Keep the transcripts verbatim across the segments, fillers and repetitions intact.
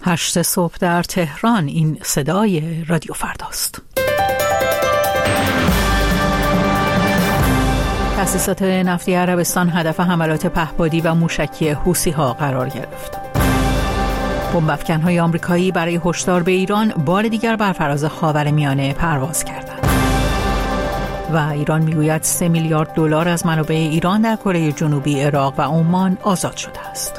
هشت صبح در تهران. این صدای رادیو فرداست. تأسیسات نفتی عربستان هدف حملات پهپادی و موشکی حوثی‌ها قرار گرفت. بمب افکن‌های آمریکایی برای هشدار به ایران بار دیگر بر فراز خاورمیانه پرواز کردند. و ایران میگوید سه میلیارد دلار از منابع ایران در کره جنوبی، عراق و عمان آزاد شده است.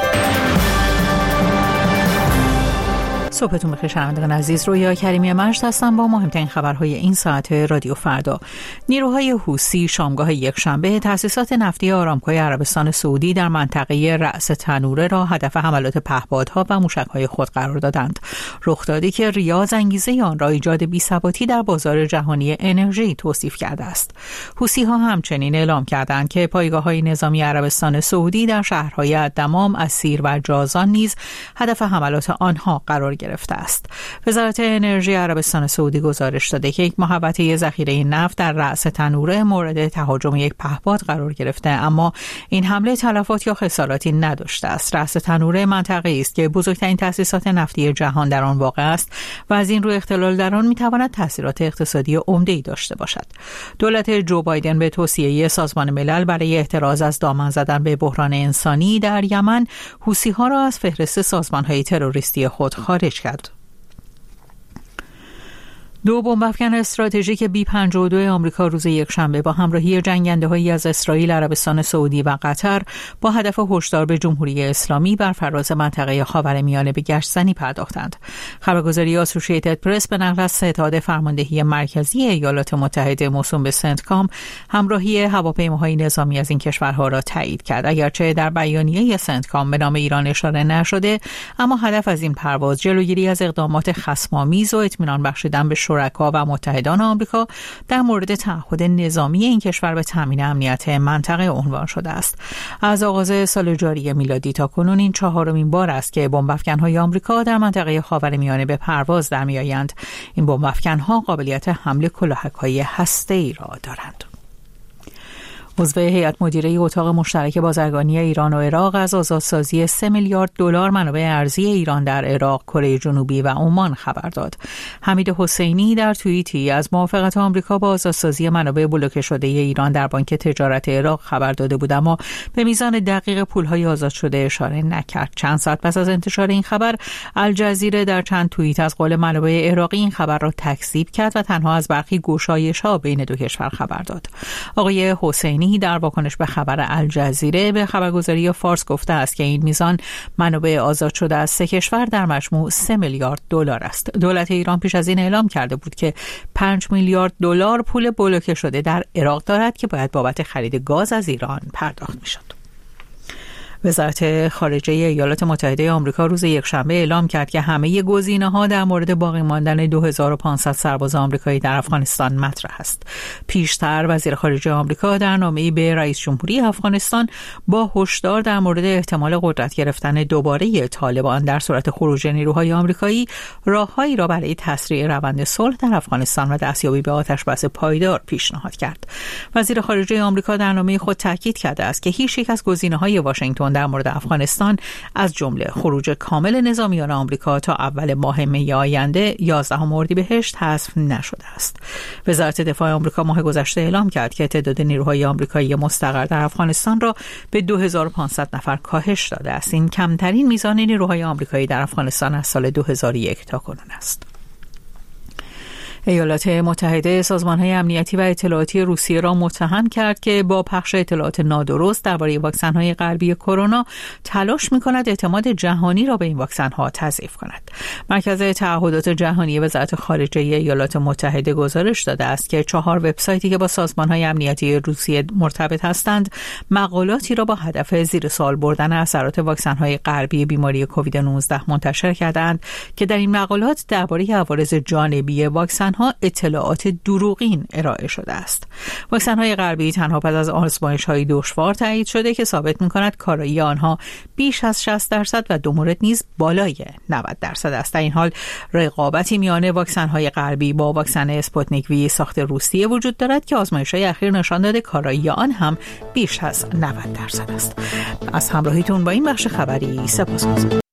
صبحتون بخیر شنوندگان عزیز، رویا کریمی مجد هستم با مهمترین خبرهای این ساعت رادیو فردا. نیروهای حوثی شامگاه یکشنبه تأسیسات نفتی آرامکوی عربستان سعودی در منطقه رأس تنوره را هدف حملات پهپادها و موشک‌های خود قرار دادند. رخدادی که ریاض انگیزه آن را ایجاد بی‌ثباتی در بازار جهانی انرژی توصیف کرده است. حوثی‌ها همچنین اعلام کردند که پایگاه‌های نظامی عربستان سعودی در شهرهای الدمام، اسیر و جازان نیز هدف حملات آنها قرار گرفت گرفته است. وزارت انرژی عربستان سعودی گزارش داده که یک محوطه ذخیره نفت در رأس تنوره مورد تهاجم یک پهپاد قرار گرفته، اما این حمله تلفات یا خساراتی نداشته است. رأس تنوره منطقه‌ای است که بزرگترین تأسیسات نفتی جهان در آن واقع است و از این رو اختلال در آن می‌تواند تأثیرات اقتصادی عمده‌ای داشته باشد. دولت جو بایدن به توصیه سازمان ملل برای احتراز از دامن زدن به بحران انسانی در یمن، حوثی‌ها را از فهرست سازمان‌های تروریستی خود خارج کرد. دو بمب افکن استراتژیک بی پنجاه و دو آمریکا روز یکشنبه با همراهی جنگنده‌هایی از اسرائیل، عربستان سعودی و قطر با هدف هشدار به جمهوری اسلامی بر فراز منطقه خاورمیانه به گشت‌زنی پرداختند. خبرگزاری آسوشییتد پرس به نقل از ستاد فرماندهی مرکزی ایالات متحده موسوم به سنتکام همراهی هواپیماهای نظامی از این کشورها را تایید کرد. اگرچه در بیانیه سنتکام به نام ایران اشاره نشده، اما هدف از این پرواز جلوگیری از اقدامات خصم‌آمیز و اطمینان بخشیدن به شرکا و متحدان آمریکا در مورد تعهد نظامی این کشور به تامین امنیت منطقه عنوان شده است. از آغاز سال جاری میلادی تا کنون این چهارمین بار است که بمب افکن‌های آمریکا در منطقه خاورمیانه به پرواز در می‌آیند. این بمب افکن‌ها قابلیت حمل کلاهک‌های هسته‌ای را دارند. عضو هیئت مدیره اتاق مشترک بازرگانی ایران و عراق از آزادسازی سه میلیارد دلار منابع ارزی ایران در عراق، کره جنوبی و عمان خبر داد. حمید حسینی در توییتی از موافقت آمریکا با آزادسازی منابع بلوکه شده ایران در بانک تجارت عراق خبر داده بود، اما به میزان دقیق پول‌های آزاد شده اشاره نکرد. چند ساعت پس از انتشار این خبر، الجزیره در چند توییت از قول منابع عراقی این خبر را تکذیب کرد و تنها از برخی گشایش‌ها بین دو کشور خبر داد. آقای حسینی در واکنش به خبر الجزیره به خبرگزاری فارس گفته است که این میزان منابع آزاد شده از سه کشور در مجموع سه میلیارد دلار است. دولت ایران پیش از این اعلام کرده بود که پنج میلیارد دلار پول بلوکه شده در عراق دارد که باید بابت خرید گاز از ایران پرداخت میشد. وزارت خارجه ایالات متحده آمریکا روز یکشنبه اعلام کرد که همه گزینه‌ها در مورد باقی ماندن دو هزار و پانصد سرباز آمریکایی در افغانستان مطرح است. پیشتر وزیر خارجه آمریکا در نامه‌ای به رئیس جمهوری افغانستان با هشدار در مورد احتمال قدرت گرفتن دوباره طالبان در صورت خروج نیروهای آمریکایی، راههایی را برای تسریع روند صلح در افغانستان و دستیابی به آتشبس پایدار پیشنهاد کرد. وزیر خارجه آمریکا در نامه خود تاکید کرده است که هیچ یک از گزینه‌های واشنگتن در مورد افغانستان از جمله خروج کامل نظامیان آمریکا تا اول ماه می آینده یازدهم اردیبهشت حذف نشده است. وزارت دفاع آمریکا ماه گذشته اعلام کرد که تعداد نیروهای آمریکایی مستقر در افغانستان را به دو هزار و پانصد نفر کاهش داده است. این کمترین میزان نیروهای آمریکایی در افغانستان از سال دو هزار و یک تا کنون است. ایالات متحده سازمان‌های امنیتی و اطلاعاتی روسیه را متهم کرد که با پخش اطلاعات نادرست درباره واکسن‌های غربی کرونا تلاش می‌کند اعتماد جهانی را به این واکسن‌ها تضعیف کند. مرکز تعهدات جهانی وزارت خارجه ایالات متحده گزارش داده است که چهار وبسایتی که با سازمان‌های امنیتی روسیه مرتبط هستند، مقالاتی را با هدف زیر سوال بردن اثرات واکسن‌های غربی بیماری کووید نوزده منتشر کردند که در این مقالات درباره عوارض جانبی واکسن ها اطلاعات دروغین ارائه شده است. واکسن‌های غربی تنها پس از آزمایش‌های دشوار تایید شده که ثابت می‌کند کارایی آنها بیش از شصت درصد و دو مورد نیز بالای نود درصد است. در این حال رقابتی میان واکسن‌های غربی با واکسن اسپوتنیک وی ساخت روسیه وجود دارد که آزمایش‌های اخیر نشان داده کارایی آن هم بیش از نود درصد است. از همراهیتون با این بخش خبری سپاسگزارم.